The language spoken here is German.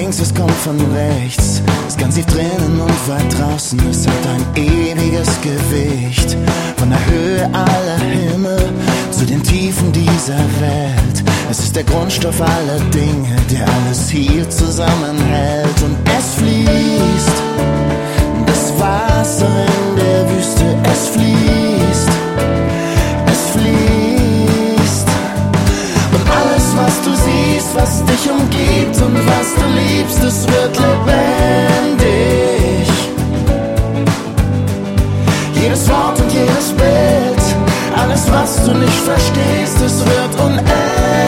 links, es kommt von rechts, ist ganz tief drinnen und weit draußen. Es hat ein ewiges Gewicht, von der Höhe aller Himmel zu den Tiefen dieser Welt. Es ist der Grundstoff aller Dinge, der alles hier zusammenhält. Und es fließt, das Wasser in der Wüste, es fließt, es fließt. Und alles, was du siehst, was dich umgibt und was du liebst, es wird lebendig. Jedes Wort und jedes Bild, alles, was du nicht verstehst, es wird unendlich.